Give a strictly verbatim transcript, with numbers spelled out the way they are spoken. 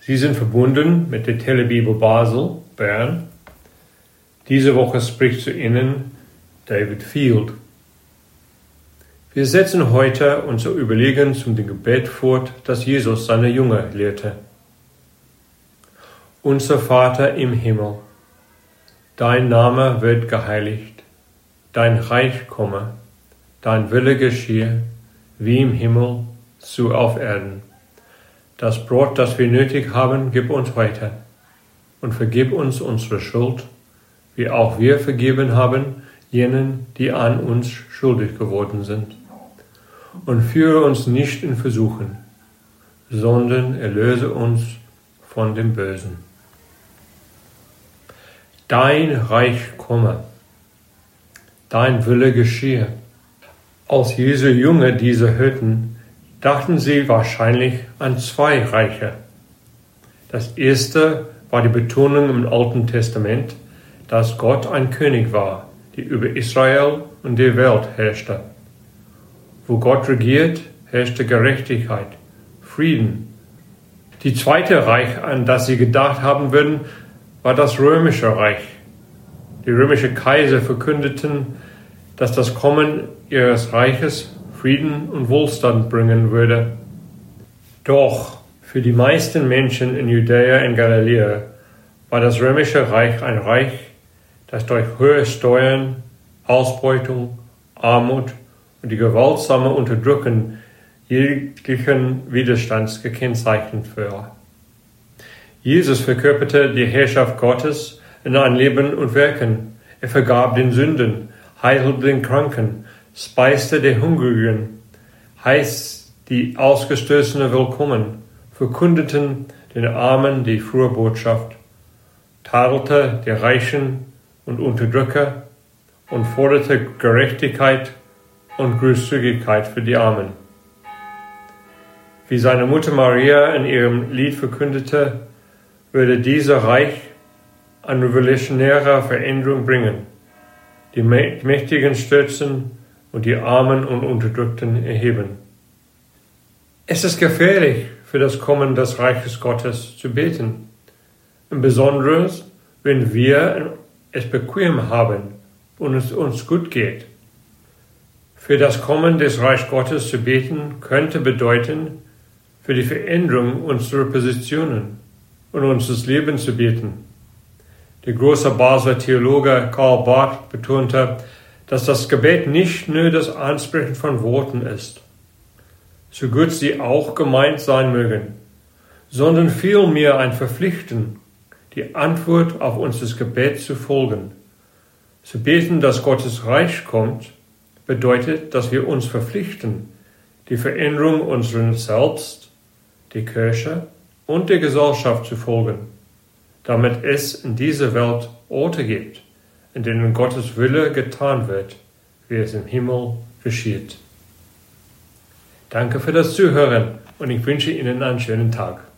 Sie sind verbunden mit der Telebibel Basel, Bern. Diese Woche spricht zu Ihnen David Field. Wir setzen heute unser Überlegen zum Gebet fort, das Jesus seine Jünger lehrte. Unser Vater im Himmel, dein Name wird geheiligt, dein Reich komme, dein Wille geschehe, wie im Himmel, so auf Erden. Das Brot, das wir nötig haben, gib uns heute und vergib uns unsere Schuld, wie auch wir vergeben haben jenen, die an uns schuldig geworden sind. Und führe uns nicht in Versuchen, sondern erlöse uns von dem Bösen. Dein Reich komme, dein Wille geschehe. Als Jesu Jünger diese hörten, dachten sie wahrscheinlich an zwei Reiche. Das erste war die Betonung im Alten Testament, dass Gott ein König war, der über Israel und die Welt herrschte. Wo Gott regiert, herrschte Gerechtigkeit, Frieden. Die zweite Reich, an das sie gedacht haben würden, war das Römische Reich. Die römischen Kaiser verkündeten, dass das Kommen ihres Reiches Frieden und Wohlstand bringen würde. Doch für die meisten Menschen in Judäa und Galiläa war das Römische Reich ein Reich, das durch hohe Steuern, Ausbeutung, Armut und die gewaltsame Unterdrückung jeglichen Widerstands gekennzeichnet war. Jesus verkörperte die Herrschaft Gottes in ein Leben und Wirken. Er vergab den Sünden, heilte den Kranken, speiste die Hungrigen, heißt die Ausgestoßene willkommen, verkündeten den Armen die frohe Botschaft, tadelte die Reichen und Unterdrücker und forderte Gerechtigkeit und Großzügigkeit für die Armen. Wie seine Mutter Maria in ihrem Lied verkündete, würde dieser Reich eine revolutionäre Veränderung bringen, die Mächtigen stürzen und die Armen und Unterdrückten erheben. Es ist gefährlich, für das Kommen des Reiches Gottes zu beten, im Besonderen, wenn wir es bequem haben und es uns gut geht. Für das Kommen des Reichs Gottes zu beten, könnte bedeuten, für die Veränderung unserer Positionen und unseres Lebens zu beten. Der große Basler Theologe Karl Barth betonte, dass das Gebet nicht nur das Ansprechen von Worten ist, so gut sie auch gemeint sein mögen, sondern vielmehr ein Verpflichten, die Antwort auf unser Gebet zu folgen. Zu beten, dass Gottes Reich kommt, bedeutet, dass wir uns verpflichten, die Veränderung unseres Selbst, der Kirche und der Gesellschaft zu folgen, damit es in dieser Welt Orte gibt, in denen Gottes Wille getan wird, wie es im Himmel geschieht. Danke für das Zuhören und ich wünsche Ihnen einen schönen Tag.